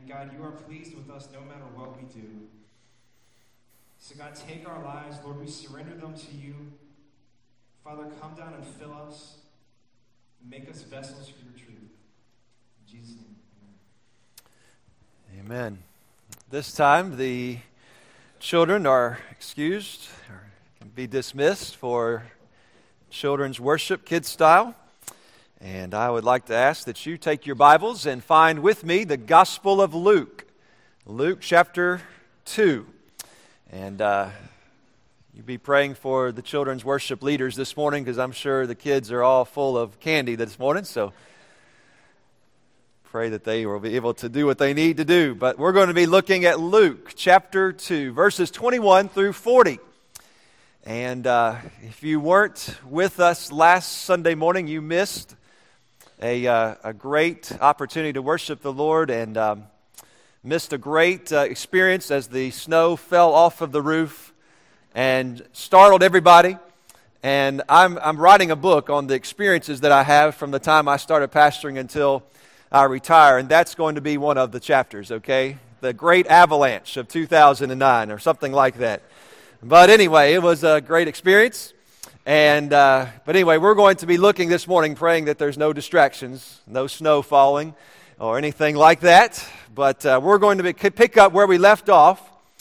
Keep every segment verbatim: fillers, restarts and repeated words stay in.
And God, you are pleased with us no matter what we do. So God, take our lives, Lord, we surrender them to you. Father, come down and fill us. Make us vessels for your truth. In Jesus' name, amen. Amen. This time, the children are excused or can be dismissed for children's worship, kids style. And I would like to ask that you take your Bibles and find with me the Gospel of Luke, Luke chapter two. And uh, you be praying for the children's worship leaders this morning, because I'm sure the kids are all full of candy this morning. So pray that they will be able to do what they need to do. But we're going to be looking at Luke chapter two, verses twenty-one through forty. And uh, if you weren't with us last Sunday morning, you missed a, uh, a great opportunity to worship the Lord, and um, missed a great uh, experience as the snow fell off of the roof and startled everybody. And I'm, I'm writing a book on the experiences that I have from the time I started pastoring until I retire, and that's going to be one of the chapters, okay? The Great Avalanche of two thousand nine or something like that. But anyway, it was a great experience. And uh, but anyway, we're going to be looking this morning, praying that there's no distractions, no snow falling or anything like that. But uh, we're going to be, pick up where we left off.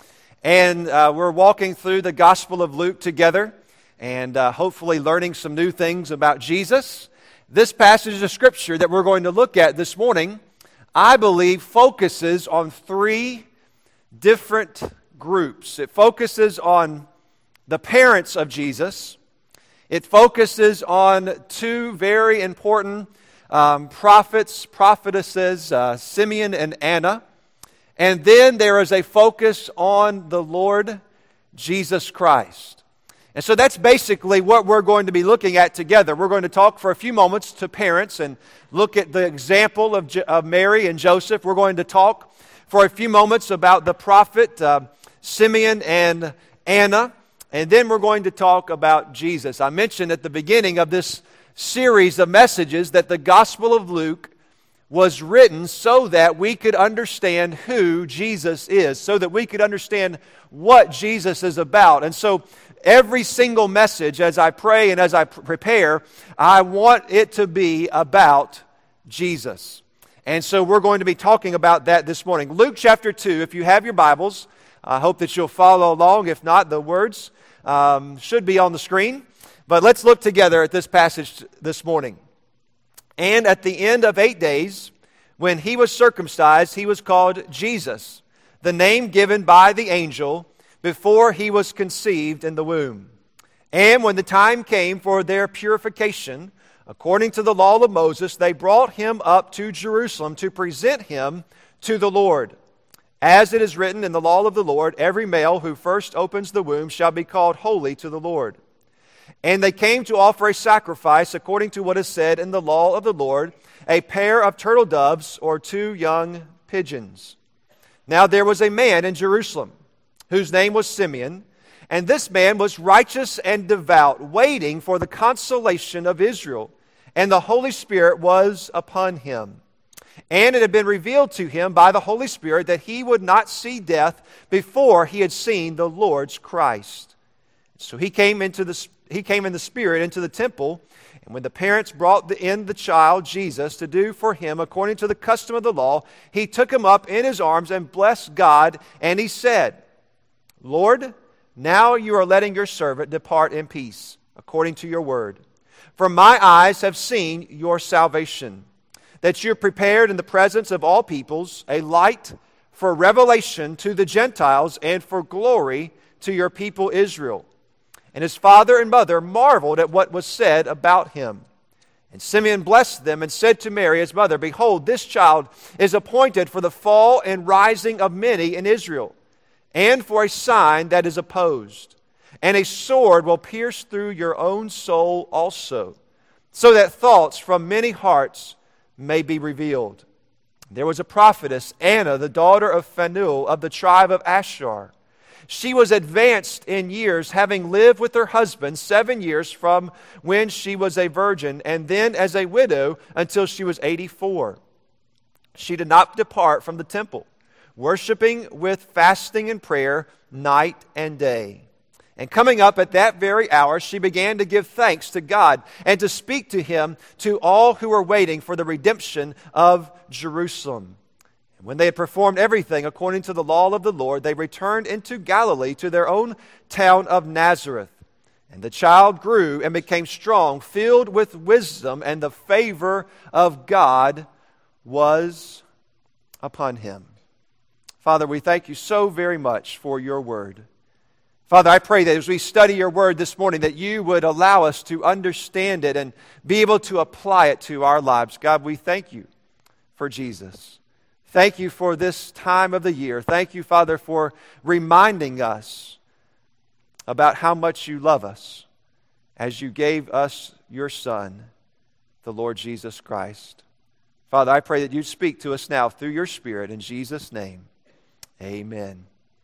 And uh, we're walking through the Gospel of Luke together, and uh, hopefully learning some new things about Jesus. This passage of Scripture that we're going to look at this morning, I believe, focuses on three different groups. It focuses on the parents of Jesus. It focuses on two very important um, prophets, prophetesses, uh, Simeon and Anna. And then there is a focus on the Lord Jesus Christ. And so that's basically what we're going to be looking at together. We're going to talk for a few moments to parents and look at the example of, J- of Mary and Joseph. We're going to talk for a few moments about the prophet uh, Simeon and Anna. And then we're going to talk about Jesus. I mentioned at the beginning of this series of messages that the Gospel of Luke was written so that we could understand who Jesus is, so that we could understand what Jesus is about. And so every single message, as I pray and as I prepare, I want it to be about Jesus. And so we're going to be talking about that this morning. Luke chapter two, if you have your Bibles, I hope that you'll follow along. If not, the words um, should be on the screen. But let's look together at this passage this morning. And at the end of eight days, when he was circumcised, he was called Jesus, the name given by the angel before he was conceived in the womb. And when the time came for their purification, according to the law of Moses, they brought him up to Jerusalem to present him to the Lord. As it is written in the law of the Lord, every male who first opens the womb shall be called holy to the Lord. And they came to offer a sacrifice according to what is said in the law of the Lord, a pair of turtle doves or two young pigeons. Now there was a man in Jerusalem whose name was Simeon, and this man was righteous and devout, waiting for the consolation of Israel, and the Holy Spirit was upon him. And it had been revealed to him by the Holy Spirit that he would not see death before he had seen the Lord's Christ. So he came into the he came in the Spirit into the temple, and when the parents brought in the child Jesus to do for him according to the custom of the law, he took him up in his arms and blessed God, and he said, Lord, now you are letting your servant depart in peace, according to your word. For my eyes have seen your salvation, that you have prepared in the presence of all peoples a light for revelation to the Gentiles and for glory to your people Israel. And his father and mother marveled at what was said about him. And Simeon blessed them and said to Mary, his mother, Behold, this child is appointed for the fall and rising of many in Israel, and for a sign that is opposed. And a sword will pierce through your own soul also, so that thoughts from many hearts may be revealed. There was a prophetess, Anna, the daughter of Phanuel of the tribe of Asher. She was advanced in years, having lived with her husband seven years from when she was a virgin, and then as a widow until she was eighty-four. She did not depart from the temple, worshiping with fasting and prayer night and day. And coming up at that very hour, she began to give thanks to God and to speak to Him to all who were waiting for the redemption of Jerusalem. And when they had performed everything according to the law of the Lord, they returned into Galilee to their own town of Nazareth. And the child grew and became strong, filled with wisdom, and the favor of God was upon him. Father, we thank you so very much for your word. Father, I pray that as we study your word this morning, that you would allow us to understand it and be able to apply it to our lives. God, we thank you for Jesus. Thank you for this time of the year. Thank you, Father, for reminding us about how much you love us as you gave us your Son, the Lord Jesus Christ. Father, I pray that you speak to us now through your Spirit. In Jesus' name, amen.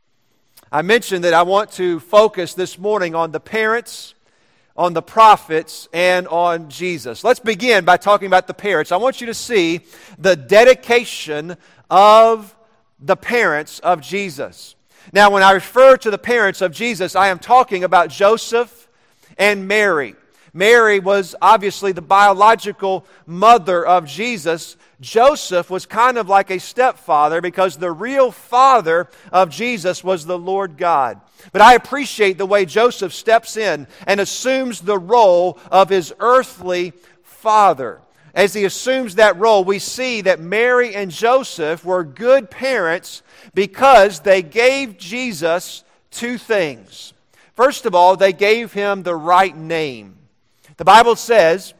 I mentioned that I want to focus this morning on the parents, on the prophets, and on Jesus. Let's begin by talking about the parents. I want you to see the dedication of the parents of Jesus. Now, when I refer to the parents of Jesus, I am talking about Joseph and Mary. Mary was obviously the biological mother of Jesus. Joseph was kind of like a stepfather because the real father of Jesus was the Lord God. But I appreciate the way Joseph steps in and assumes the role of his earthly father. As he assumes that role, we see that Mary and Joseph were good parents because they gave Jesus two things. First of all, they gave him the right name. The Bible says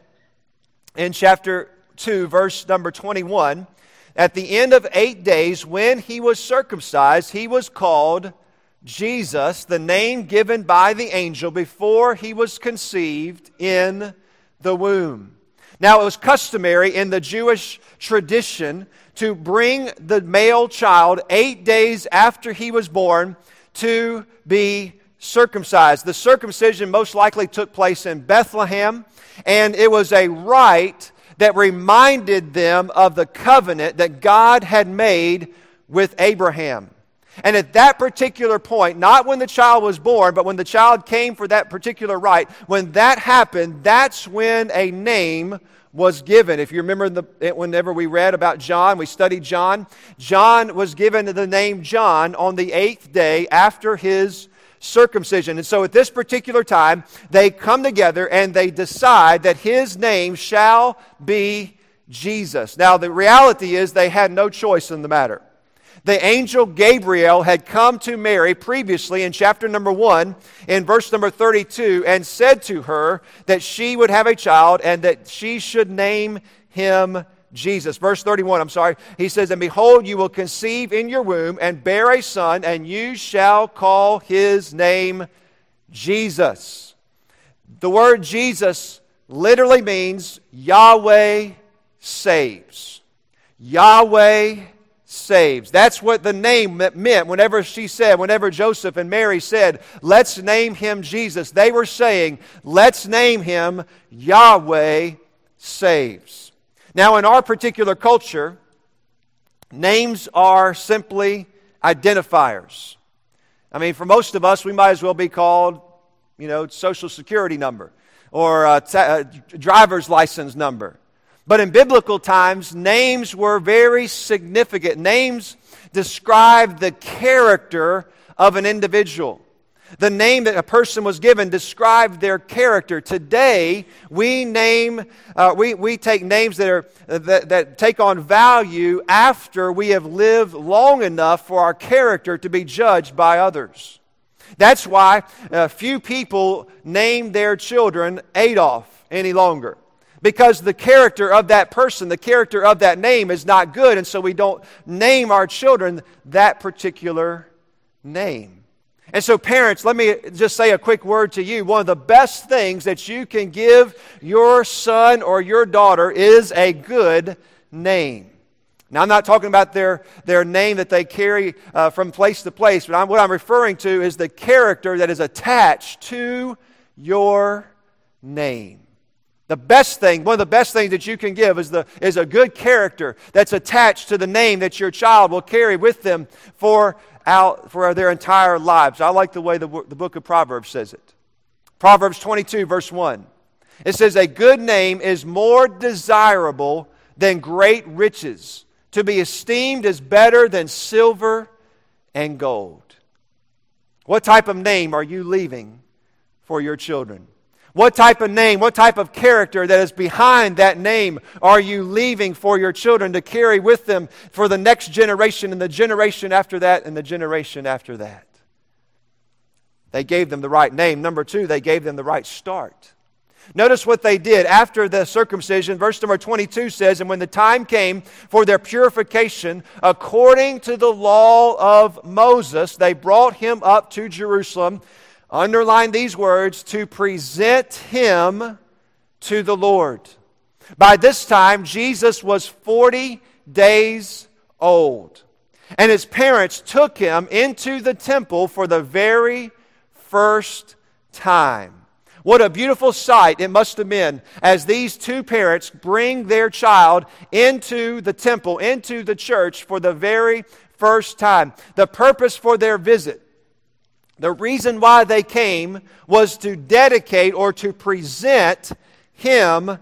in chapter two, verse number twenty-one, at the end of eight days, when he was circumcised, he was called Jesus, the name given by the angel before he was conceived in the womb. Now, it was customary in the Jewish tradition to bring the male child eight days after he was born to be circumcised. The circumcision most likely took place in Bethlehem, and it was a rite that reminded them of the covenant that God had made with Abraham. And at that particular point, not when the child was born, but when the child came for that particular rite, when that happened, that's when a name was given. If you remember the, whenever we read about John, we studied John, John was given the name John on the eighth day after his circumcision. And so at this particular time, they come together and they decide that his name shall be Jesus. Now, the reality is they had no choice in the matter. The angel Gabriel had come to Mary previously in chapter number one, in verse number thirty-two, and said to her that she would have a child and that she should name him Jesus. Verse thirty-one, I'm sorry. He says, and behold, you will conceive in your womb and bear a son, and you shall call his name Jesus. The word Jesus literally means Yahweh saves. Yahweh saves. That's what the name meant whenever she said, whenever Joseph and Mary said, let's name him Jesus. They were saying, let's name him Yahweh saves. Now, in our particular culture, names are simply identifiers. I mean, for most of us, we might as well be called, you know, social security number or a t- a driver's license number. But in biblical times, names were very significant. Names described the character of an individual. The name that a person was given described their character. Today, we name, uh, we we take names that are that, that take on value after we have lived long enough for our character to be judged by others. That's why uh, few people name their children Adolf any longer. Because the character of that person, the character of that name is not good, and so we don't name our children that particular name. And so parents, let me just say a quick word to you. One of the best things that you can give your son or your daughter is a good name. Now, I'm not talking about their, their name that they carry uh, from place to place, but I'm, what I'm referring to is the character that is attached to your name. The best thing, one of the best things that you can give is, the, is a good character that's attached to the name that your child will carry with them for, out, for their entire lives. I like the way the, the book of Proverbs says it. Proverbs twenty-two, verse one. It says, a good name is more desirable than great riches. To be esteemed is better than silver and gold. What type of name are you leaving for your children? What type of name, what type of character that is behind that name are you leaving for your children to carry with them for the next generation and the generation after that and the generation after that? They gave them the right name. Number two, they gave them the right start. Notice what they did after the circumcision. Verse number twenty-two says, and when the time came for their purification, according to the law of Moses, they brought him up to Jerusalem. Underline these words, to present him to the Lord. By this time, Jesus was forty days old, and his parents took him into the temple for the very first time. What a beautiful sight it must have been as these two parents bring their child into the temple, into the church for the very first time. The purpose for their visit, the reason why they came, was to dedicate or to present him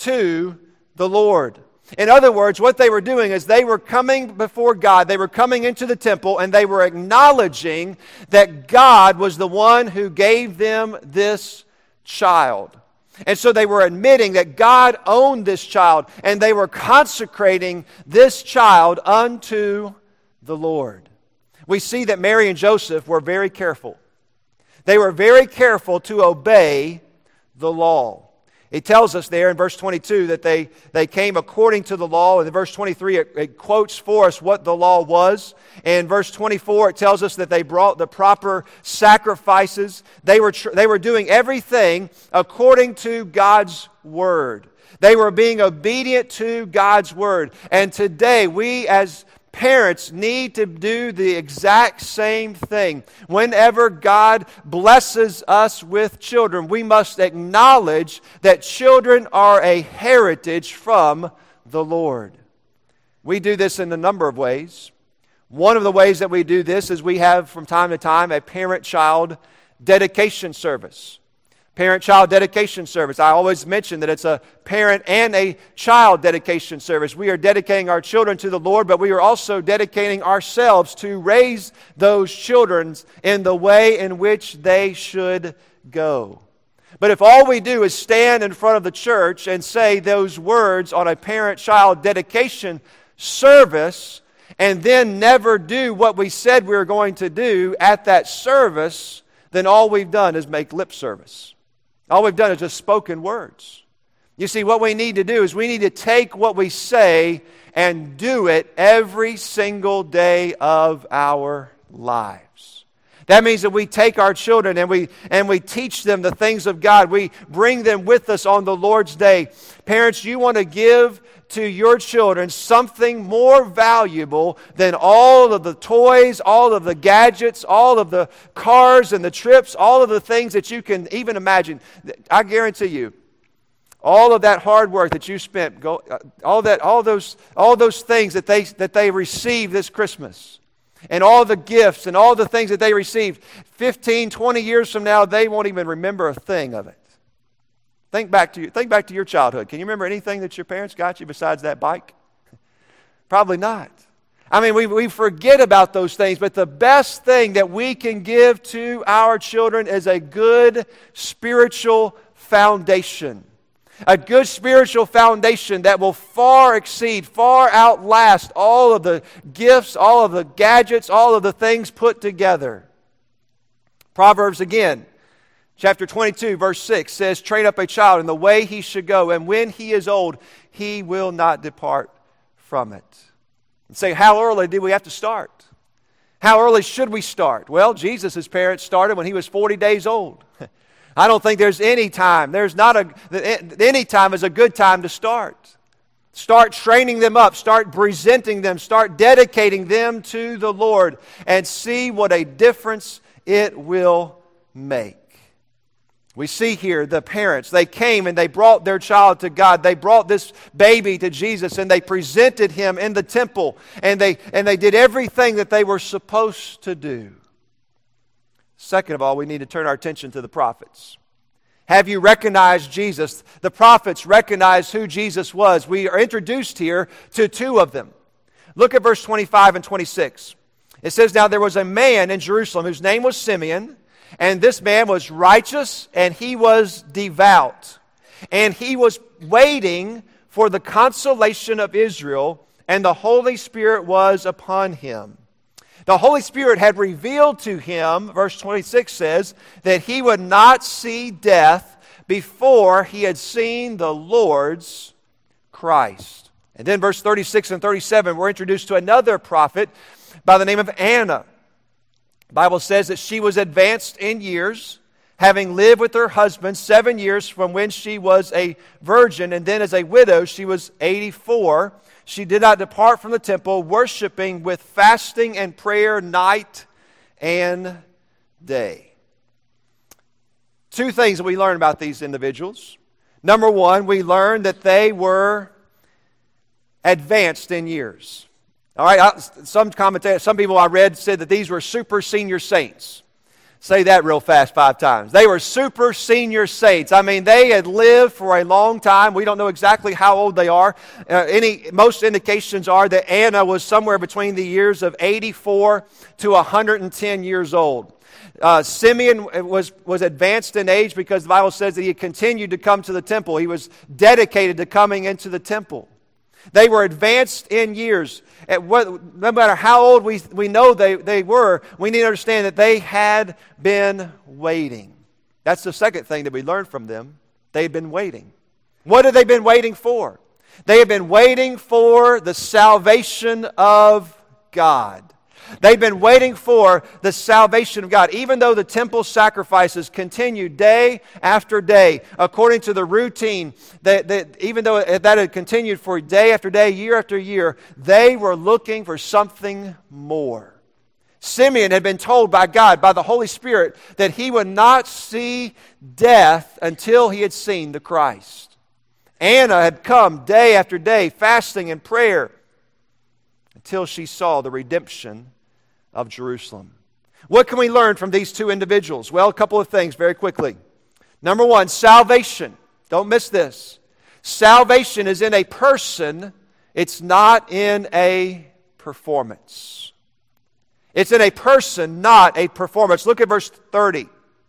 to the Lord. In other words, what they were doing is they were coming before God, they were coming into the temple, and they were acknowledging that God was the one who gave them this child. And so they were admitting that God owned this child, and they were consecrating this child unto the Lord. We see that Mary and Joseph were very careful. They were very careful to obey the law. It tells us there in verse twenty-two that they, they came according to the law. And in verse twenty-three, it, it quotes for us what the law was. And in verse twenty-four, it tells us that they brought the proper sacrifices. They were, tr- they were doing everything according to God's word. They were being obedient to God's word. And today, we as parents need to do the exact same thing. Whenever God blesses us with children, we must acknowledge that children are a heritage from the Lord. We do this in a number of ways. One of the ways that we do this is we have from time to time a parent-child dedication service. Parent-child dedication service. I always mention that it's a parent and a child dedication service. We are dedicating our children to the Lord, but we are also dedicating ourselves to raise those children in the way in which they should go. But if all we do is stand in front of the church and say those words on a parent-child dedication service and then never do what we said we were going to do at that service, then all we've done is make lip service. All we've done is just spoken words. You see, what we need to do is we need to take what we say and do it every single day of our lives. That means that we take our children and we and we teach them the things of God. We bring them with us on the Lord's Day. Parents, you want to give to your children something more valuable than all of the toys, all of the gadgets, all of the cars and the trips, all of the things that you can even imagine. I guarantee you, all of that hard work that you spent, go, all that, all those, all those things that they that they received this Christmas, and all the gifts and all the things that they received, fifteen, twenty years from now, they won't even remember a thing of it. Think back to you, think back to your childhood. Can you remember anything that your parents got you besides that bike? Probably not. I mean, we, we forget about those things, but the best thing that we can give to our children is a good spiritual foundation. A good spiritual foundation that will far exceed, far outlast all of the gifts, all of the gadgets, all of the things put together. Proverbs again. Chapter twenty-two, verse six says, train up a child in the way he should go, and when he is old, he will not depart from it. And say, how early do we have to start? How early should we start? Well, Jesus' parents started when he was forty days old. I don't think there's any time, there's not a, any time is a good time to start. Start training them up, start presenting them, start dedicating them to the Lord, and see what a difference it will make. We see here the parents, they came and they brought their child to God. They brought this baby to Jesus and they presented him in the temple. And they, and they did everything that they were supposed to do. Second of all, we need to turn our attention to the prophets. Have you recognized Jesus? The prophets recognized who Jesus was. We are introduced here to two of them. Look at verse twenty-five and twenty-six. It says, "Now there was a man in Jerusalem whose name was Simeon, and this man was righteous, and he was devout. And he was waiting for the consolation of Israel, and the Holy Spirit was upon him." The Holy Spirit had revealed to him, verse twenty-six says, that he would not see death before he had seen the Lord's Christ. And then verse thirty-six and thirty-seven, we're introduced to another prophet by the name of Anna. The Bible says that she was advanced in years, having lived with her husband seven years from when she was a virgin, and then as a widow she was eighty-four. She did not depart from the temple, worshiping with fasting and prayer night and day. Two things that we learn about these individuals. Number one, we learn that they were advanced in years. All right, some commentators, some people I read said that these were super senior saints. Say that real fast five times. They were super senior saints. I mean, they had lived for a long time. We don't know exactly how old they are. Uh, any most indications are that Anna was somewhere between the years of eighty-four to one hundred ten years old. Uh, Simeon was, was advanced in age because the Bible says that he continued to come to the temple. He was dedicated to coming into the temple. They were advanced in years. At what, no matter how old we, we know they, they were, we need to understand that they had been waiting. That's the second thing that we learned from them. They had been waiting. What had they been waiting for? They had been waiting for the salvation of God. They've been waiting for the salvation of God. Even though the temple sacrifices continued day after day, according to the routine, that, that even though that had continued for day after day, year after year, they were looking for something more. Simeon had been told by God, by the Holy Spirit, that he would not see death until he had seen the Christ. Anna had come day after day, fasting and prayer, until she saw the redemption of Jerusalem. What can we learn from these two individuals? Well, a couple of things very quickly. Number one, salvation. Don't miss this. Salvation is in a person. It's not in a performance. It's in a person, not a performance. Look at verse thirty.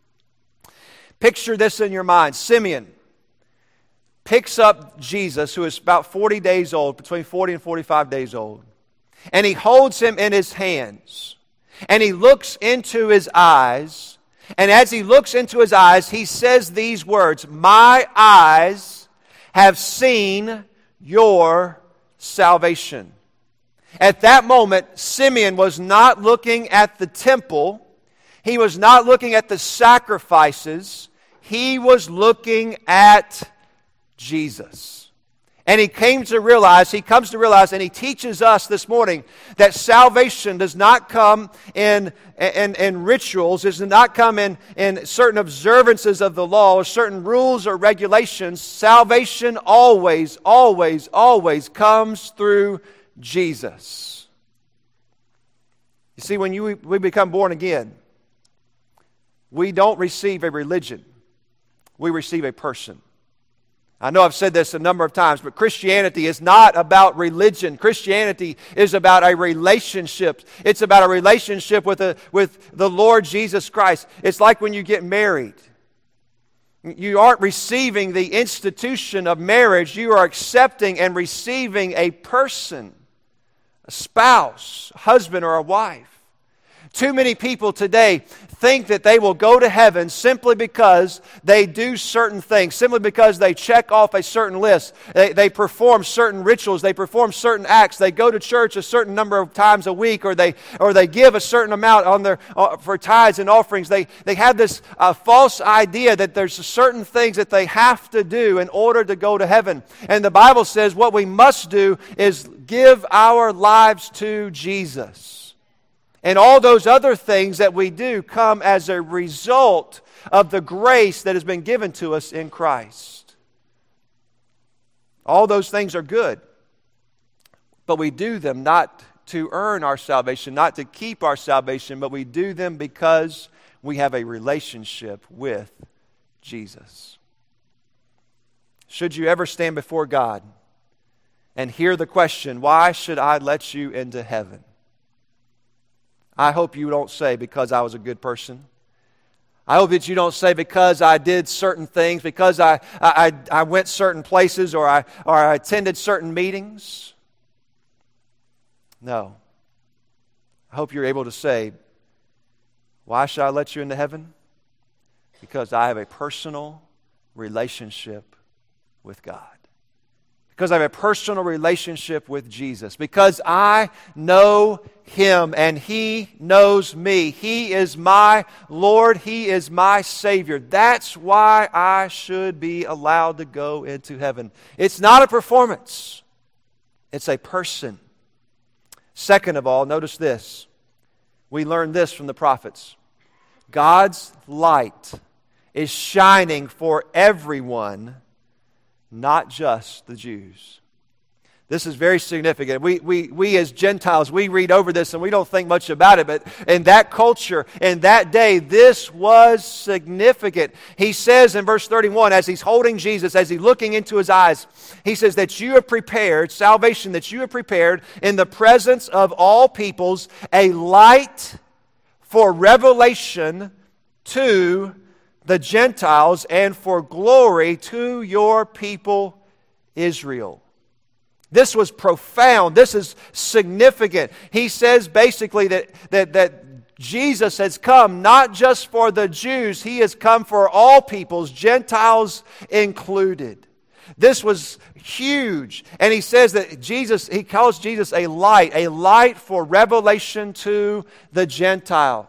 Picture this in your mind. Simeon picks up Jesus, who is about forty days old, between forty and forty-five days old. And he holds him in his hands. And he looks into his eyes. And as he looks into his eyes, he says these words, "My eyes have seen your salvation." At that moment, Simeon was not looking at the temple. He was not looking at the sacrifices. He was looking at Jesus. And he came to realize, he comes to realize, and he teaches us this morning that salvation does not come in, in, in rituals, does not come in, in certain observances of the law or certain rules or regulations. Salvation always, always, always comes through Jesus. You see, when you, we become born again, we don't receive a religion. We receive a person. I know I've said this a number of times, but Christianity is not about religion. Christianity is about a relationship. It's about a relationship with, a, with the Lord Jesus Christ. It's like when you get married. You aren't receiving the institution of marriage. You are accepting and receiving a person, a spouse, a husband or a wife. Too many people today think that they will go to heaven simply because they do certain things, simply because they check off a certain list. They, they perform certain rituals. They perform certain acts. They go to church a certain number of times a week, or they or they give a certain amount on their uh, for tithes and offerings. They they have this uh, false idea that there's certain things that they have to do in order to go to heaven. And the Bible says what we must do is give our lives to Jesus. And all those other things that we do come as a result of the grace that has been given to us in Christ. All those things are good. But we do them not to earn our salvation, not to keep our salvation, but we do them because we have a relationship with Jesus. Should you ever stand before God and hear the question, why should I let you into heaven? I hope you don't say, because I was a good person. I hope that you don't say, because I did certain things, because I, I, I went certain places, or I, or I attended certain meetings. No. I hope you're able to say, why should I let you into heaven? Because I have a personal relationship with God. Because I have a personal relationship with Jesus. Because I know Him and He knows me. He is my Lord. He is my Savior. That's why I should be allowed to go into heaven. It's not a performance. It's a person. Second of all, notice this. We learn this from the prophets. God's light is shining for everyone, not just the Jews. This is very significant. We, we, we as Gentiles, we read over this and we don't think much about it, but in that culture, in that day, this was significant. He says in verse thirty-one, as he's holding Jesus, as he's looking into his eyes, he says that you have prepared, salvation that you have prepared in the presence of all peoples, a light for revelation to the Gentiles and for glory to your people Israel. This was profound. This is significant. He says basically that, that, that Jesus has come not just for the Jews, He has come for all peoples, Gentiles included. This was huge. And He says that Jesus, He calls Jesus a light, a light for revelation to the Gentiles.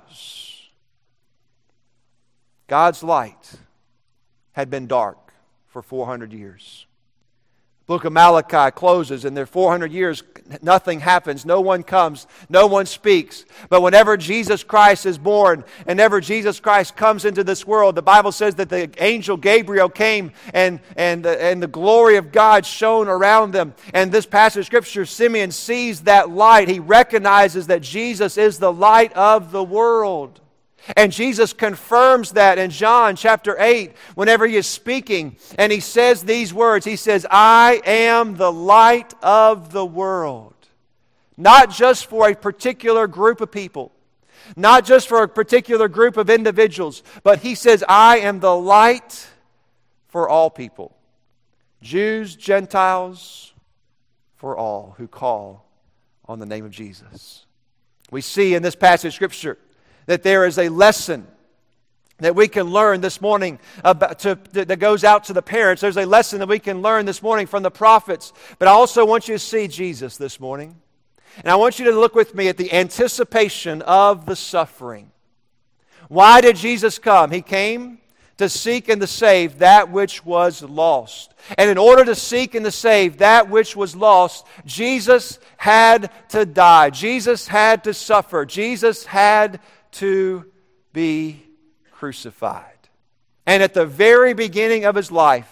God's light had been dark for four hundred years. The book of Malachi closes, and there four hundred years, nothing happens. No one comes. No one speaks. But whenever Jesus Christ is born, and whenever Jesus Christ comes into this world, the Bible says that the angel Gabriel came, and, and, and the glory of God shone around them. And this passage of Scripture, Simeon sees that light. He recognizes that Jesus is the light of the world. And Jesus confirms that in John chapter eight, whenever He is speaking, and He says these words. He says, I am the light of the world. Not just for a particular group of people, not just for a particular group of individuals, but He says, I am the light for all people. Jews, Gentiles, for all who call on the name of Jesus. We see in this passage of Scripture that there is a lesson that we can learn this morning about to, that goes out to the parents. There's a lesson that we can learn this morning from the prophets. But I also want you to see Jesus this morning. And I want you to look with me at the anticipation of the suffering. Why did Jesus come? He came to seek and to save that which was lost. And in order to seek and to save that which was lost, Jesus had to die. Jesus had to suffer. Jesus had to be crucified. And at the very beginning of His life,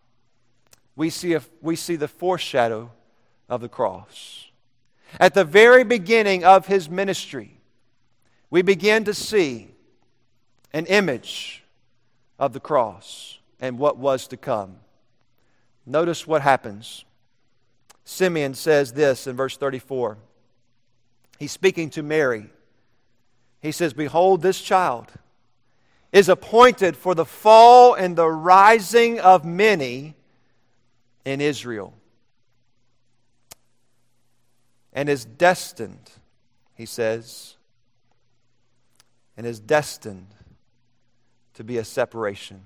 we see, a, we see the foreshadow of the cross. At the very beginning of His ministry, we begin to see an image of the cross and what was to come. Notice what happens. Simeon says this in verse thirty-four. He's speaking to Mary. He says, behold, this child is appointed for the fall and the rising of many in Israel, and is destined, he says, and is destined to be a separation.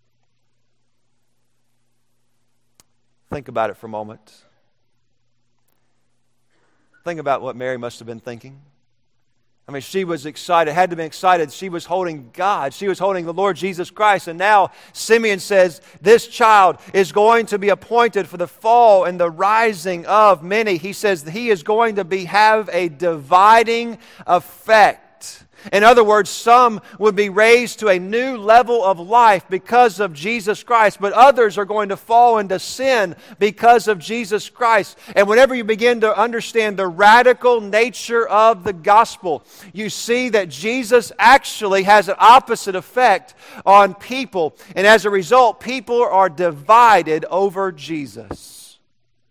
Think about it for a moment. Think about what Mary must have been thinking. I mean, she was excited, had to be excited. She was holding God. She was holding the Lord Jesus Christ. And now Simeon says, this child is going to be appointed for the fall and the rising of many. He says he is going to be have a dividing effect. In other words, some would be raised to a new level of life because of Jesus Christ, but others are going to fall into sin because of Jesus Christ. And whenever you begin to understand the radical nature of the gospel, you see that Jesus actually has an opposite effect on people. And as a result, people are divided over Jesus.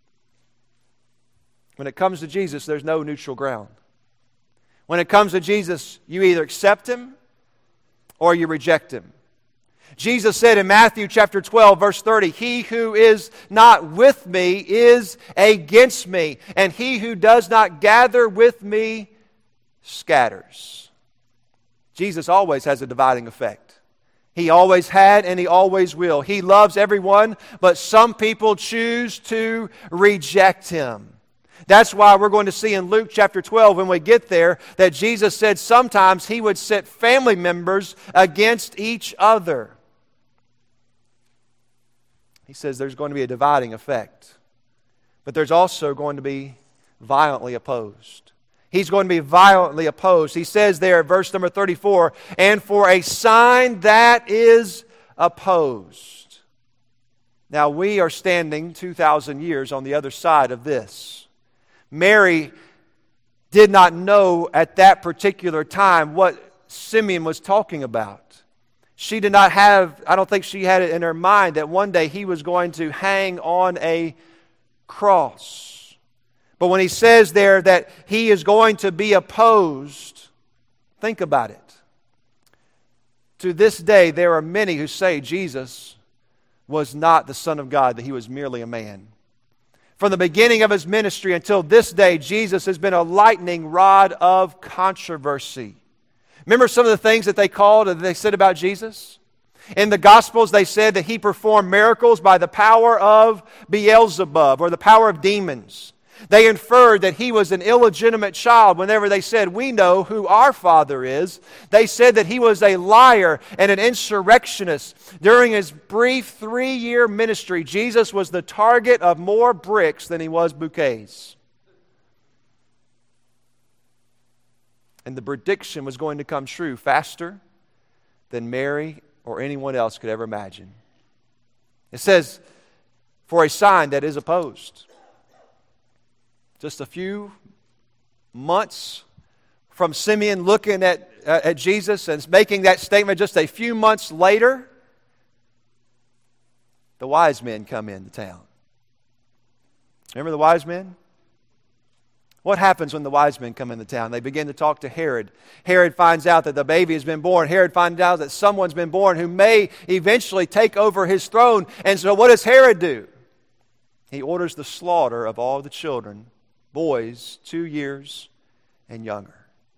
When it comes to Jesus, there's no neutral ground. When it comes to Jesus, you either accept Him or you reject Him. Jesus said in Matthew chapter twelve, verse thirty, he who is not with me is against me, and he who does not gather with me scatters. Jesus always has a dividing effect. He always had and He always will. He loves everyone, but some people choose to reject Him. That's why we're going to see in Luke chapter twelve, when we get there, that Jesus said sometimes He would set family members against each other. He says there's going to be a dividing effect. But there's also going to be violently opposed. He's going to be violently opposed. He says there, verse number thirty-four, and for a sign that is opposed. Now we are standing two thousand years on the other side of this. Mary did not know at that particular time what Simeon was talking about. She did not have, I don't think she had it in her mind that one day he was going to hang on a cross. But when he says there that he is going to be opposed, think about it. To this day, there are many who say Jesus was not the Son of God, that He was merely a man. From the beginning of His ministry until this day, Jesus has been a lightning rod of controversy. Remember some of the things that they called, that they said about Jesus? In the Gospels, they said that He performed miracles by the power of Beelzebub, or the power of demons. They inferred that He was an illegitimate child whenever they said, we know who our Father is. They said that He was a liar and an insurrectionist. During His brief three-year ministry, Jesus was the target of more bricks than He was bouquets. And the prediction was going to come true faster than Mary or anyone else could ever imagine. It says, for a sign that is opposed. Just a few months from Simeon looking at, uh, at Jesus and making that statement, just a few months later, the wise men come into town. Remember the wise men? What happens when the wise men come into town? They begin to talk to Herod. Herod finds out that the baby has been born. Herod finds out that someone's been born who may eventually take over his throne. And so what does Herod do? He orders the slaughter of all the children, boys two years and younger.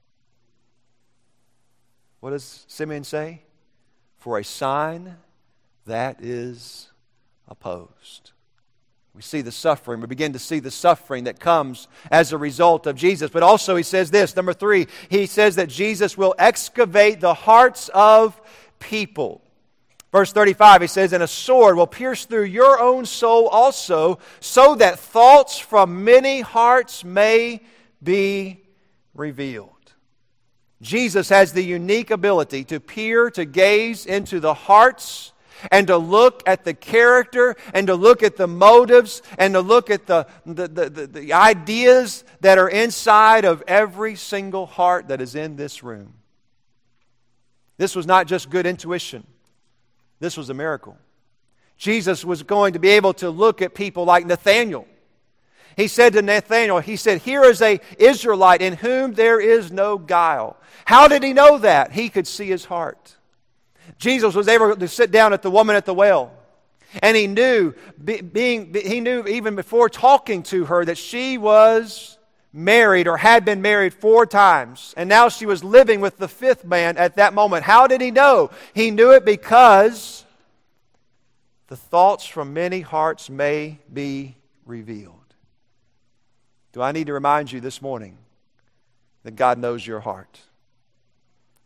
What does Simeon say? For a sign that is opposed. We see the suffering. We begin to see the suffering that comes as a result of Jesus. But also he says this, number three, he says that Jesus will excavate the hearts of people. Verse thirty-five, he says, and a sword will pierce through your own soul also, so that thoughts from many hearts may be revealed. Jesus has the unique ability to peer, to gaze into the hearts, and to look at the character, and to look at the motives, and to look at the, the, the, the, the ideas that are inside of every single heart that is in this room. This was not just good intuition. This was a miracle. Jesus was going to be able to look at people like Nathanael. He said to Nathanael, he said, here is an Israelite in whom there is no guile. How did he know that? He could see his heart. Jesus was able to sit down at the woman at the well. And he knew, being, he knew even before talking to her that she was married or had been married four times. And now she was living with the fifth man at that moment. How did he know? He knew it because the thoughts from many hearts may be revealed. Do I need to remind you this morning that God knows your heart?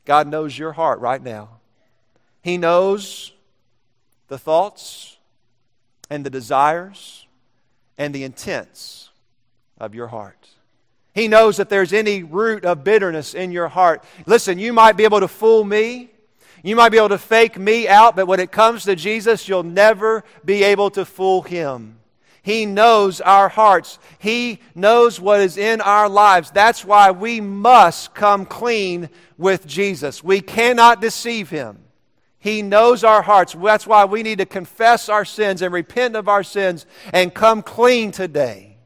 God knows your heart right now. He knows the thoughts and the desires and the intents of your heart. He knows if there's any root of bitterness in your heart. Listen, you might be able to fool me. You might be able to fake me out, but when it comes to Jesus, you'll never be able to fool Him. He knows our hearts. He knows what is in our lives. That's why we must come clean with Jesus. We cannot deceive Him. He knows our hearts. That's why we need to confess our sins and repent of our sins and come clean today.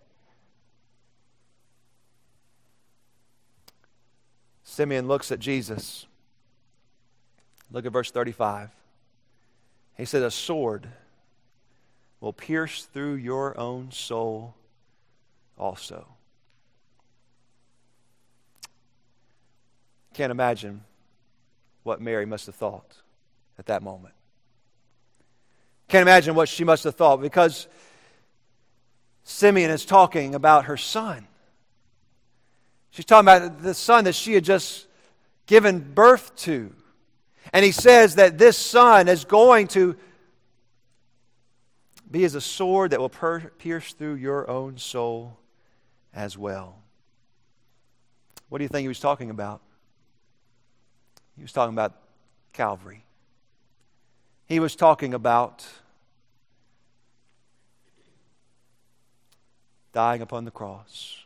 Simeon looks at Jesus. Look at verse thirty-five. He said, a sword will pierce through your own soul also. Can't imagine what Mary must have thought at that moment. Can't imagine what she must have thought, because Simeon is talking about her son. She's talking about the son that she had just given birth to. And he says that this son is going to be as a sword that will per- pierce through your own soul as well. What do you think he was talking about? He was talking about Calvary. He was talking about dying upon the cross.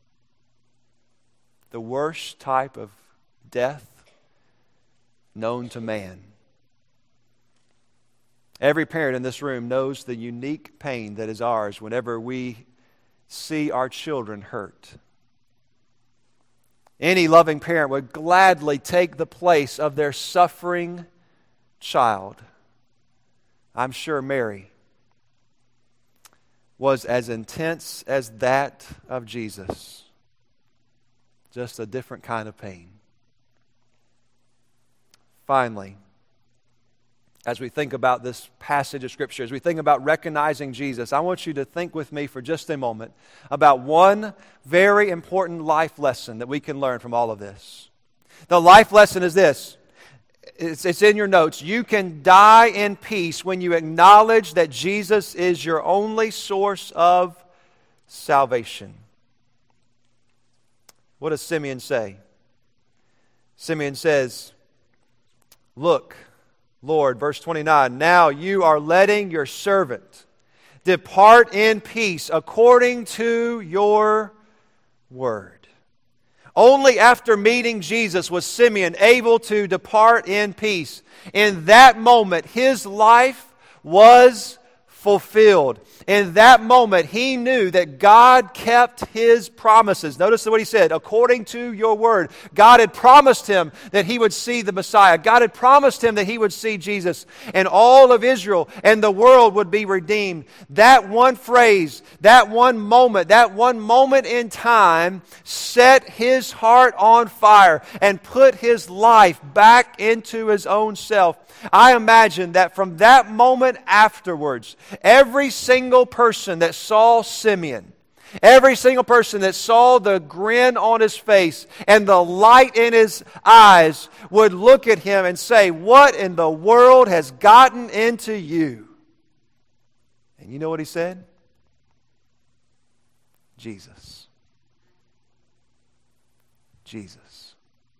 The worst type of death known to man. Every parent in this room knows the unique pain that is ours whenever we see our children hurt. Any loving parent would gladly take the place of their suffering child. I'm sure Mary was as intense as that of Jesus. Just a different kind of pain. Finally, as we think about this passage of Scripture, as we think about recognizing Jesus, I want you to think with me for just a moment about one very important life lesson that we can learn from all of this. The life lesson is this. It's, it's in your notes. You can die in peace when you acknowledge that Jesus is your only source of salvation. What does Simeon say? Simeon says, look, Lord, verse twenty-nine, now you are letting your servant depart in peace according to your word. Only after meeting Jesus was Simeon able to depart in peace. In that moment, his life was fulfilled. In that moment, he knew that God kept His promises. Notice what he said, according to your word. God had promised him that he would see the Messiah. God had promised him that he would see Jesus. And all of Israel and the world would be redeemed. That one phrase, that one moment, that one moment in time set his heart on fire and put his life back into his own self. I imagine that from that moment afterwards, every single person that saw Simeon, every single person that saw the grin on his face and the light in his eyes would look at him and say, what in the world has gotten into you? And you know what he said? Jesus. Jesus.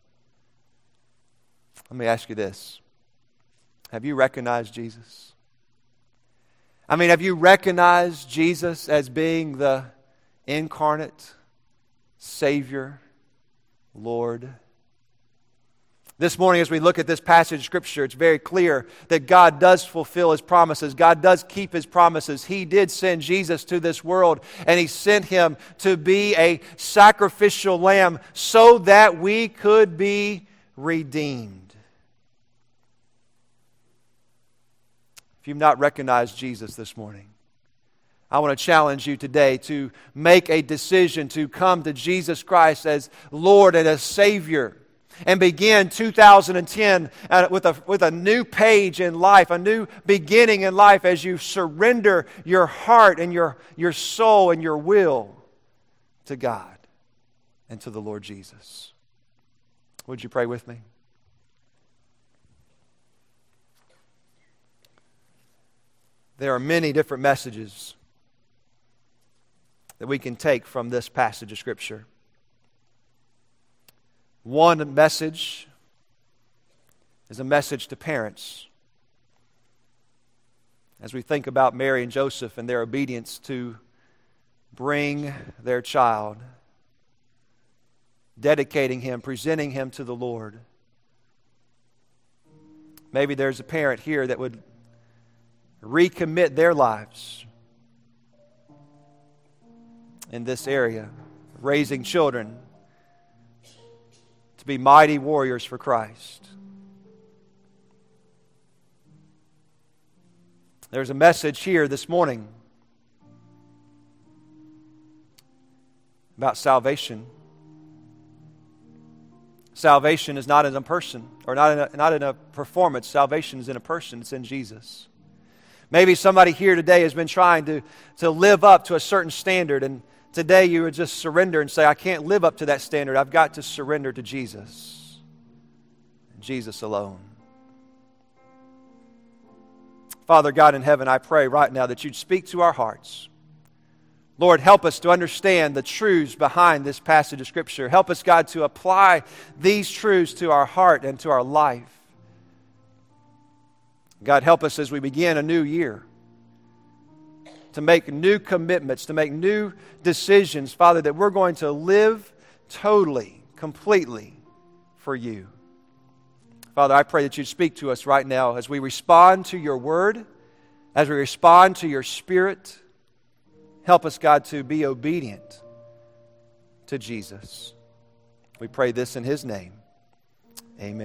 Let me ask you this. Have you recognized Jesus? I mean, have you recognized Jesus as being the incarnate Savior, Lord? This morning, as we look at this passage of Scripture, it's very clear that God does fulfill His promises. God does keep His promises. He did send Jesus to this world, and He sent Him to be a sacrificial lamb so that we could be redeemed. If you've not recognized Jesus this morning, I want to challenge you today to make a decision to come to Jesus Christ as Lord and as Savior and begin two thousand ten with a, with a new page in life, a new beginning in life as you surrender your heart and your, your soul and your will to God and to the Lord Jesus. Would you pray with me? There are many different messages that we can take from this passage of Scripture. One message is a message to parents. As we think about Mary and Joseph and their obedience to bring their child, dedicating him, presenting him to the Lord. Maybe there's a parent here that would recommit their lives in this area, raising children to be mighty warriors for Christ. There's a message here this morning about salvation. Salvation is not in a person, or not in a, not in a performance. Salvation is in a person. It's in Jesus. Maybe somebody here today has been trying to, to live up to a certain standard, and today you would just surrender and say, I can't live up to that standard. I've got to surrender to Jesus. Jesus alone. Father God in heaven, I pray right now that you'd speak to our hearts. Lord, help us to understand the truths behind this passage of Scripture. Help us, God, to apply these truths to our heart and to our life. God, help us as we begin a new year to make new commitments, to make new decisions, Father, that we're going to live totally, completely for you. Father, I pray that you'd speak to us right now as we respond to your word, as we respond to your Spirit. Help us, God, to be obedient to Jesus. We pray this in His name. Amen.